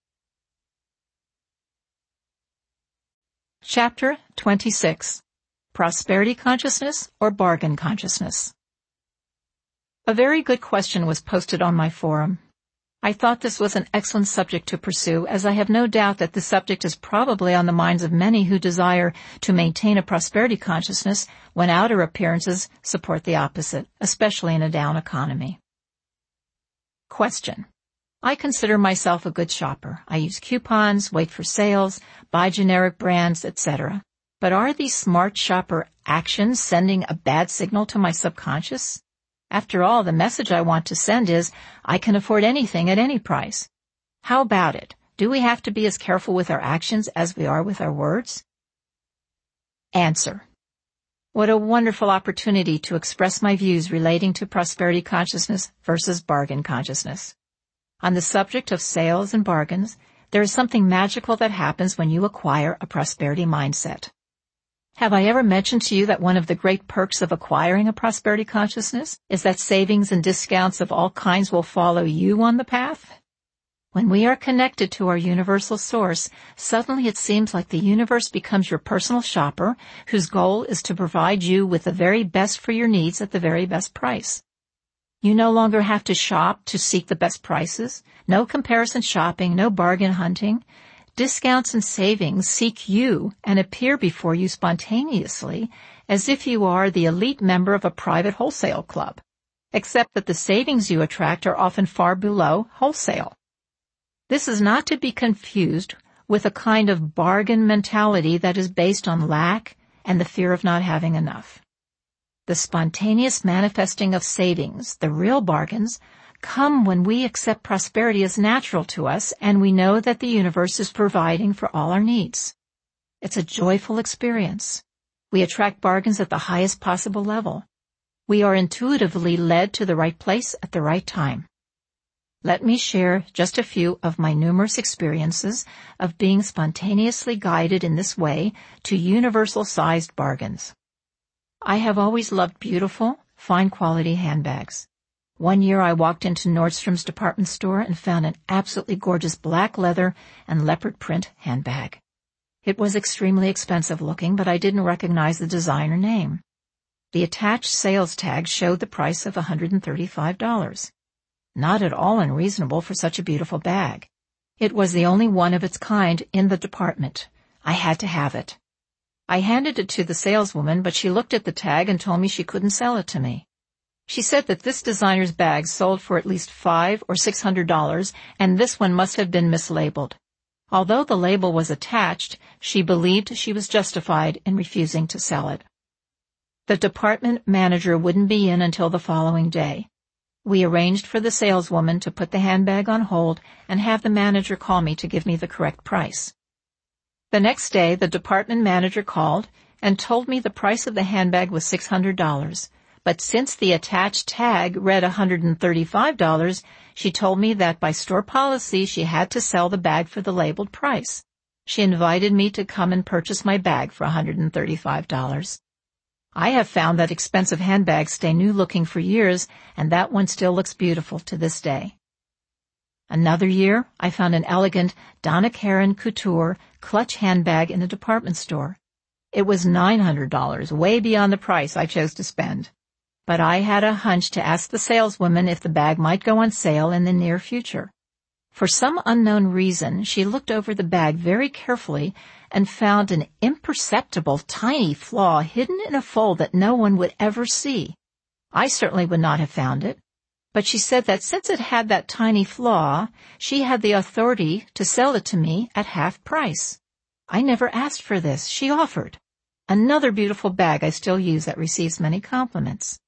Chapter twenty-six. Prosperity Consciousness or Bargain Consciousness? A very good question was posted on my forum. I thought this was an excellent subject to pursue, as I have no doubt that this subject is probably on the minds of many who desire to maintain a prosperity consciousness when outer appearances support the opposite, especially in a down economy. Question. I consider myself a good shopper. I use coupons, wait for sales, buy generic brands, et cetera. But are these smart shopper actions sending a bad signal to my subconscious? After all, the message I want to send is, I can afford anything at any price. How about it? Do we have to be as careful with our actions as we are with our words? Answer. What a wonderful opportunity to express my views relating to prosperity consciousness versus bargain consciousness. On the subject of sales and bargains, there is something magical that happens when you acquire a prosperity mindset. Have I ever mentioned to you that one of the great perks of acquiring a prosperity consciousness is that savings and discounts of all kinds will follow you on the path? When we are connected to our universal source, suddenly it seems like the universe becomes your personal shopper, whose goal is to provide you with the very best for your needs at the very best price. You no longer have to shop to seek the best prices, no comparison shopping, no bargain hunting. Discounts and savings seek you and appear before you spontaneously as if you are the elite member of a private wholesale club, except that the savings you attract are often far below wholesale. This is not to be confused with a kind of bargain mentality that is based on lack and the fear of not having enough. The spontaneous manifesting of savings, the real bargains, come when we accept prosperity as natural to us and we know that the universe is providing for all our needs. It's a joyful experience. We attract bargains at the highest possible level. We are intuitively led to the right place at the right time. Let me share just a few of my numerous experiences of being spontaneously guided in this way to universal-sized bargains. I have always loved beautiful, fine-quality handbags. One year I walked into Nordstrom's department store and found an absolutely gorgeous black leather and leopard print handbag. It was extremely expensive looking, but I didn't recognize the designer name. The attached sales tag showed the price of one hundred thirty-five dollars. Not at all unreasonable for such a beautiful bag. It was the only one of its kind in the department. I had to have it. I handed it to the saleswoman, but she looked at the tag and told me she couldn't sell it to me. She said that this designer's bag sold for at least five or six hundred dollars, and this one must have been mislabeled. Although the label was attached, she believed she was justified in refusing to sell it. The department manager wouldn't be in until the following day. We arranged for the saleswoman to put the handbag on hold and have the manager call me to give me the correct price. The next day, the department manager called and told me the price of the handbag was six hundred dollars. But since the attached tag read one hundred thirty-five dollars, she told me that by store policy she had to sell the bag for the labeled price. She invited me to come and purchase my bag for one hundred thirty-five dollars. I have found that expensive handbags stay new-looking for years, and that one still looks beautiful to this day. Another year, I found an elegant Donna Karan Couture clutch handbag in a department store. It was nine hundred dollars, way beyond the price I chose to spend. But I had a hunch to ask the saleswoman if the bag might go on sale in the near future. For some unknown reason, she looked over the bag very carefully and found an imperceptible tiny flaw hidden in a fold that no one would ever see. I certainly would not have found it, but she said that since it had that tiny flaw, she had the authority to sell it to me at half price. I never asked for this. She offered. Another beautiful bag I still use that receives many compliments.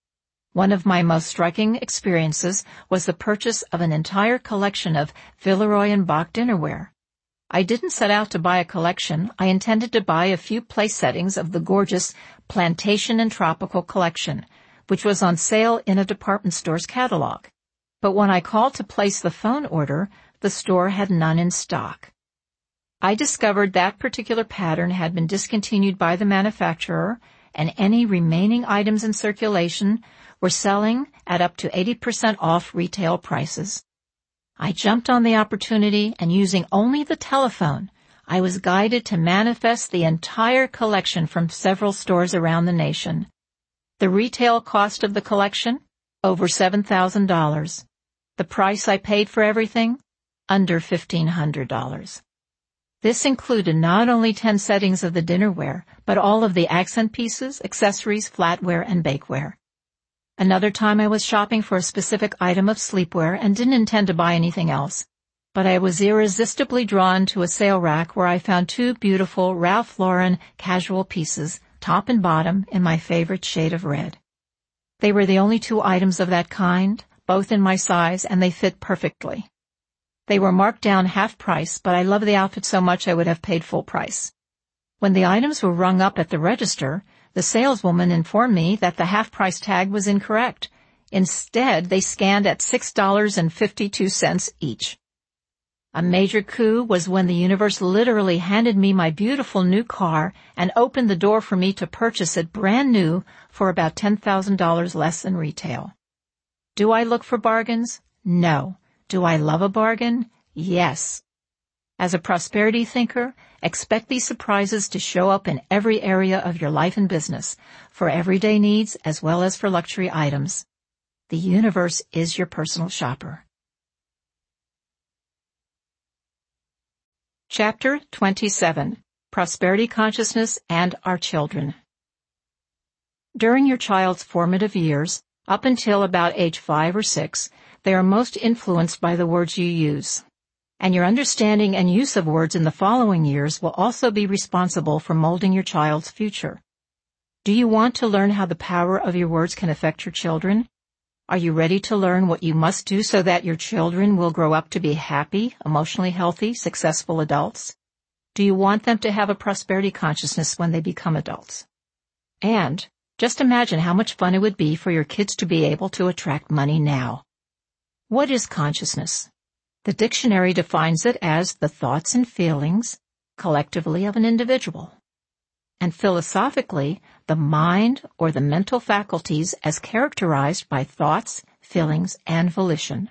One of my most striking experiences was the purchase of an entire collection of Villeroy and Boch dinnerware. I didn't set out to buy a collection. I intended to buy a few place settings of the gorgeous Plantation and Tropical collection, which was on sale in a department store's catalog. But when I called to place the phone order, the store had none in stock. I discovered that particular pattern had been discontinued by the manufacturer, and any remaining items in circulation were selling at up to eighty percent off retail prices. I jumped on the opportunity, and using only the telephone, I was guided to manifest the entire collection from several stores around the nation. The retail cost of the collection? Over seven thousand dollars. The price I paid for everything? Under fifteen hundred dollars. This included not only ten settings of the dinnerware, but all of the accent pieces, accessories, flatware, and bakeware. Another time I was shopping for a specific item of sleepwear and didn't intend to buy anything else, but I was irresistibly drawn to a sale rack where I found two beautiful Ralph Lauren casual pieces, top and bottom, in my favorite shade of red. They were the only two items of that kind, both in my size, and they fit perfectly. They were marked down half price, but I loved the outfit so much I would have paid full price. When the items were rung up at the register, the saleswoman informed me that the half-price tag was incorrect. Instead, they scanned at six dollars and fifty-two cents each. A major coup was when the universe literally handed me my beautiful new car and opened the door for me to purchase it brand new for about ten thousand dollars less than retail. Do I look for bargains? No. Do I love a bargain? Yes. As a prosperity thinker, expect these surprises to show up in every area of your life and business, for everyday needs as well as for luxury items. The universe is your personal shopper. Chapter twenty-seven. Prosperity Consciousness and Our Children. During your child's formative years, up until about age five or six, they are most influenced by the words you use. And your understanding and use of words in the following years will also be responsible for molding your child's future. Do you want to learn how the power of your words can affect your children? Are you ready to learn what you must do so that your children will grow up to be happy, emotionally healthy, successful adults? Do you want them to have a prosperity consciousness when they become adults? And just imagine how much fun it would be for your kids to be able to attract money now. What is consciousness? The dictionary defines it as the thoughts and feelings, collectively, of an individual. And philosophically, the mind or the mental faculties as characterized by thoughts, feelings, and volition.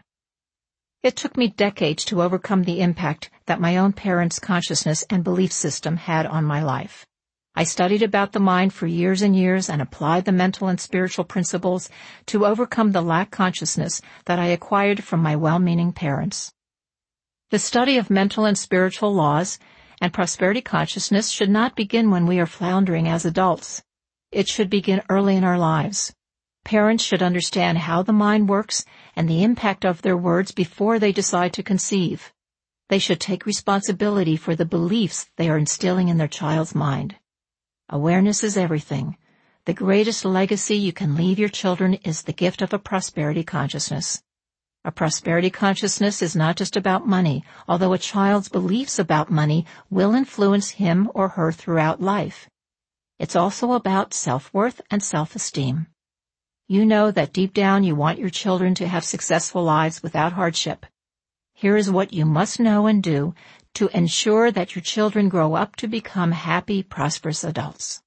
It took me decades to overcome the impact that my own parents' consciousness and belief system had on my life. I studied about the mind for years and years and applied the mental and spiritual principles to overcome the lack consciousness that I acquired from my well-meaning parents. The study of mental and spiritual laws and prosperity consciousness should not begin when we are floundering as adults. It should begin early in our lives. Parents should understand how the mind works and the impact of their words before they decide to conceive. They should take responsibility for the beliefs they are instilling in their child's mind. Awareness is everything. The greatest legacy you can leave your children is the gift of a prosperity consciousness. A prosperity consciousness is not just about money, although a child's beliefs about money will influence him or her throughout life. It's also about self-worth and self-esteem. You know that deep down you want your children to have successful lives without hardship. Here is what you must know and do to ensure that your children grow up to become happy, prosperous adults.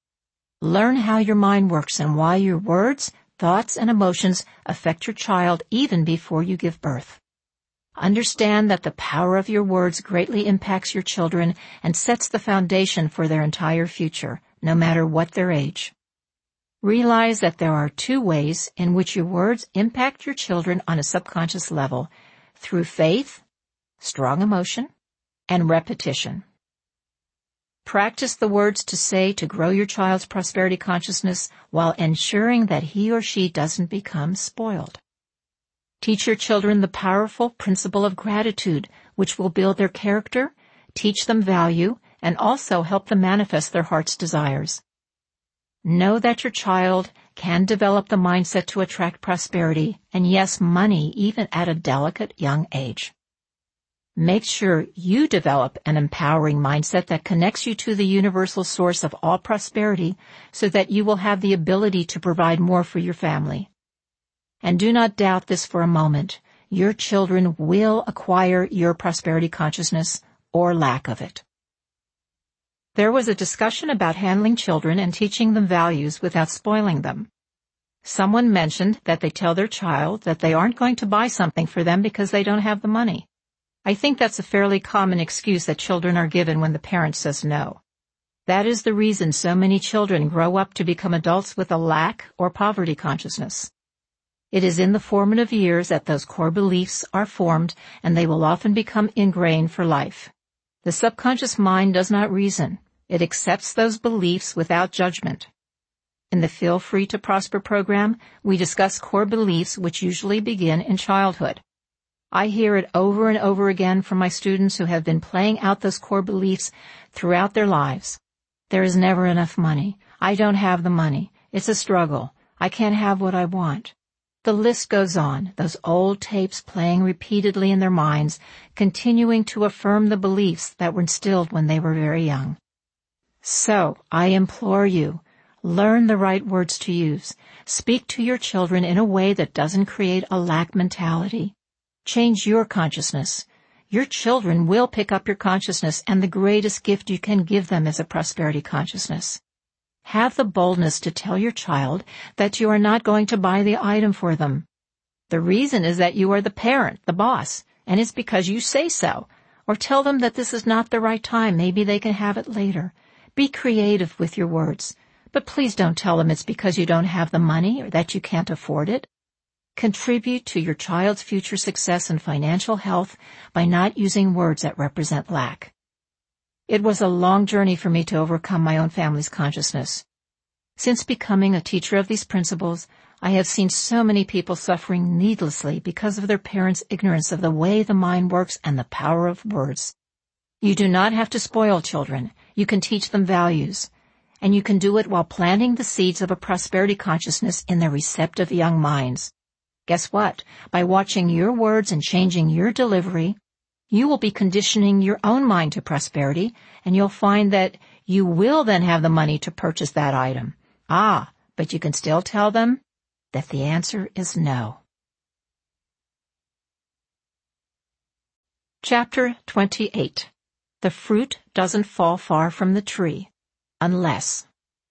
Learn how your mind works and why your words, thoughts, and emotions affect your child even before you give birth. Understand that the power of your words greatly impacts your children and sets the foundation for their entire future, no matter what their age. Realize that there are two ways in which your words impact your children on a subconscious level, through faith, strong emotion, and repetition. Practice the words to say to grow your child's prosperity consciousness while ensuring that he or she doesn't become spoiled. Teach your children the powerful principle of gratitude, which will build their character, teach them value, and also help them manifest their heart's desires. Know that your child can develop the mindset to attract prosperity, and yes, money, even at a delicate young age. Make sure you develop an empowering mindset that connects you to the universal source of all prosperity so that you will have the ability to provide more for your family. And do not doubt this for a moment. Your children will acquire your prosperity consciousness or lack of it. There was a discussion about handling children and teaching them values without spoiling them. Someone mentioned that they tell their child that they aren't going to buy something for them because they don't have the money. I think that's a fairly common excuse that children are given when the parent says no. That is the reason so many children grow up to become adults with a lack or poverty consciousness. It is in the formative years that those core beliefs are formed, and they will often become ingrained for life. The subconscious mind does not reason. It accepts those beliefs without judgment. In the Feel Free to Prosper program, we discuss core beliefs which usually begin in childhood. I hear it over and over again from my students who have been playing out those core beliefs throughout their lives. There is never enough money. I don't have the money. It's a struggle. I can't have what I want. The list goes on, those old tapes playing repeatedly in their minds, continuing to affirm the beliefs that were instilled when they were very young. So, I implore you, learn the right words to use. Speak to your children in a way that doesn't create a lack mentality. Change your consciousness. Your children will pick up your consciousness, and the greatest gift you can give them is a prosperity consciousness. Have the boldness to tell your child that you are not going to buy the item for them. The reason is that you are the parent, the boss, and it's because you say so. Or tell them that this is not the right time. Maybe they can have it later. Be creative with your words. But please don't tell them it's because you don't have the money or that you can't afford it. Contribute to your child's future success and financial health by not using words that represent lack. It was a long journey for me to overcome my own family's consciousness. Since becoming a teacher of these principles, I have seen so many people suffering needlessly because of their parents' ignorance of the way the mind works and the power of words. You do not have to spoil children. You can teach them values. And you can do it while planting the seeds of a prosperity consciousness in their receptive young minds. Guess what? By watching your words and changing your delivery, you will be conditioning your own mind to prosperity, and you'll find that you will then have the money to purchase that item. Ah, but you can still tell them that the answer is no. Chapter twenty-eight. The fruit doesn't fall far from the tree, unless.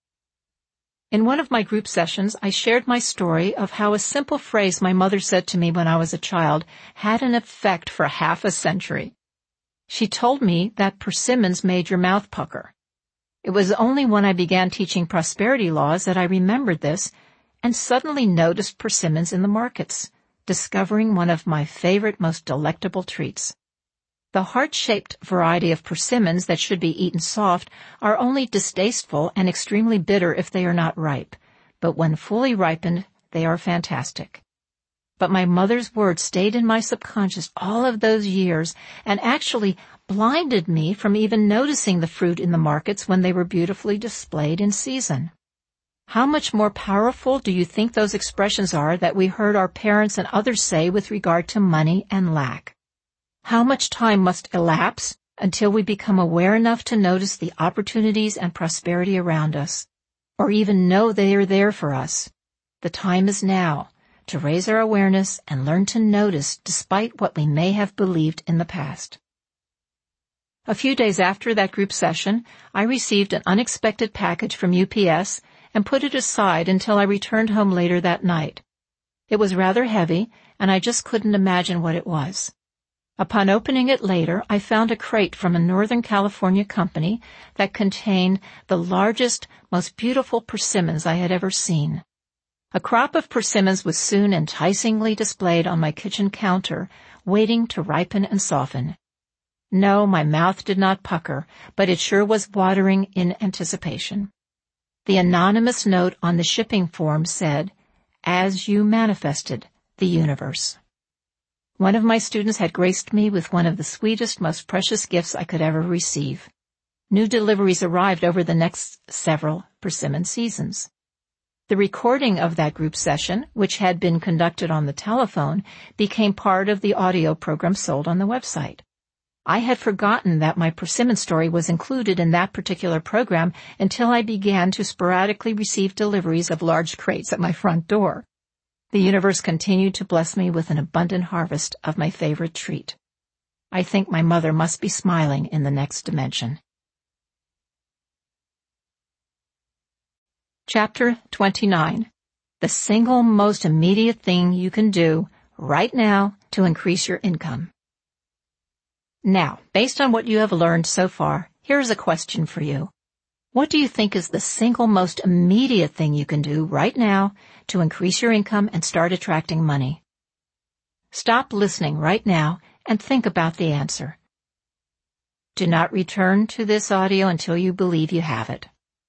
In one of my group sessions, I shared my story of how a simple phrase my mother said to me when I was a child had an effect for half a century. She told me that persimmons made your mouth pucker. It was only when I began teaching prosperity laws that I remembered this and suddenly noticed persimmons in the markets, discovering one of my favorite, most delectable treats. The heart-shaped variety of persimmons that should be eaten soft are only distasteful and extremely bitter if they are not ripe, but when fully ripened, they are fantastic. But my mother's words stayed in my subconscious all of those years and actually blinded me from even noticing the fruit in the markets when they were beautifully displayed in season. How much more powerful do you think those expressions are that we heard our parents and others say with regard to money and lack? How much time must elapse until we become aware enough to notice the opportunities and prosperity around us, or even know they are there for us? The time is now to raise our awareness and learn to notice despite what we may have believed in the past. A few days after that group session, I received an unexpected package from U P S and put it aside until I returned home later that night. It was rather heavy, and I just couldn't imagine what it was. Upon opening it later, I found a crate from a Northern California company that contained the largest, most beautiful persimmons I had ever seen. A crop of persimmons was soon enticingly displayed on my kitchen counter, waiting to ripen and soften. No, my mouth did not pucker, but it sure was watering in anticipation. The anonymous note on the shipping form said, "As you manifested, the universe." One of my students had graced me with one of the sweetest, most precious gifts I could ever receive. New deliveries arrived over the next several persimmon seasons. The recording of that group session, which had been conducted on the telephone, became part of the audio program sold on the website. I had forgotten that my persimmon story was included in that particular program until I began to sporadically receive deliveries of large crates at my front door. The universe continued to bless me with an abundant harvest of my favorite treat. I think my mother must be smiling in the next dimension. Chapter twenty-nine. The single most immediate thing you can do right now to increase your income. Now, based on what you have learned so far, here's a question for you. What do you think is the single most immediate thing you can do right now to increase your income and start attracting money? Stop listening right now and think about the answer. Do not return to this audio until you believe you have it.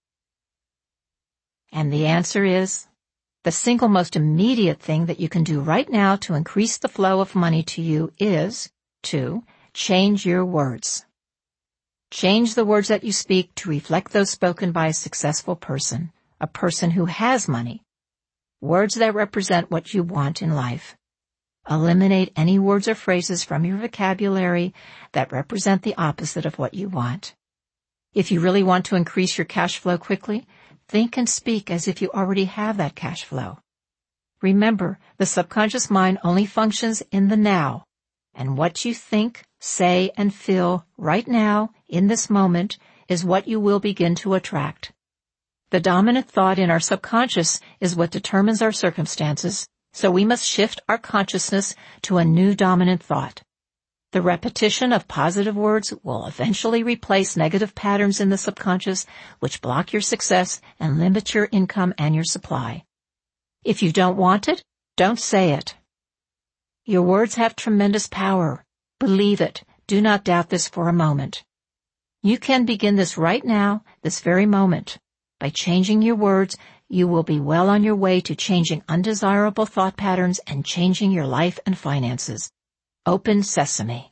And the answer is, the single most immediate thing that you can do right now to increase the flow of money to you is to change your words. Change the words that you speak to reflect those spoken by a successful person, a person who has money. Words that represent what you want in life. Eliminate any words or phrases from your vocabulary that represent the opposite of what you want. If you really want to increase your cash flow quickly, think and speak as if you already have that cash flow. Remember, the subconscious mind only functions in the now, and what you think, say, and feel right now, in this moment, is what you will begin to attract. The dominant thought in our subconscious is what determines our circumstances, so we must shift our consciousness to a new dominant thought. The repetition of positive words will eventually replace negative patterns in the subconscious, which block your success and limit your income and your supply. If you don't want it, don't say it. Your words have tremendous power. Believe it. Do not doubt this for a moment. You can begin this right now, this very moment. By changing your words, you will be well on your way to changing undesirable thought patterns and changing your life and finances. Open sesame.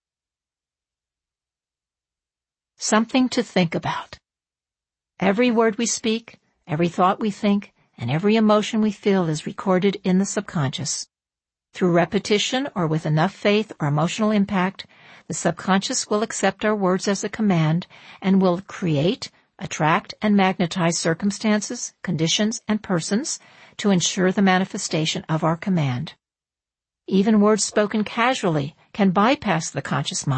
Something to think about. Every word we speak, every thought we think, and every emotion we feel is recorded in the subconscious. Through repetition or with enough faith or emotional impact, the subconscious will accept our words as a command and will create, attract, and magnetize circumstances, conditions, and persons to ensure the manifestation of our command. Even words spoken casually can bypass the conscious mind